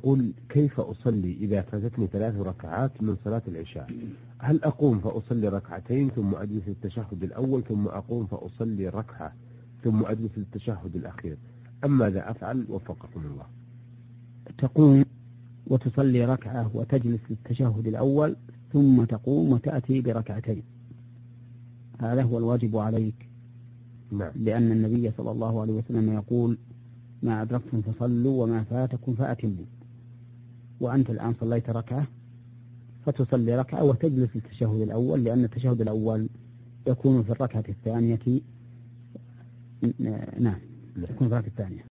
يقول كيف أصلي إذا فاتتني 3 ركعات من صلاة العشاء؟ هل أقوم فأصلي ركعتين ثم أجلس التشهد الأول ثم أقوم فأصلي ركعة ثم أجلس التشهد الأخير، أم ماذا أفعل وفقكم الله؟ تقوم وتصلي ركعة وتجلس للتشهد الأول ثم تقوم وتأتي بركعتين، هذا هو الواجب عليك. نعم. لأن النبي صلى الله عليه وسلم يقول ما أدركتم فصلوا وما فاتكم فأتموا، وأنت الآن صليت ركعة فتصلي ركعة وتجلس للتشهد الأول، لأن التشهد الأول يكون في الركعة الثانية. نعم، يكون في الركعة الثانية.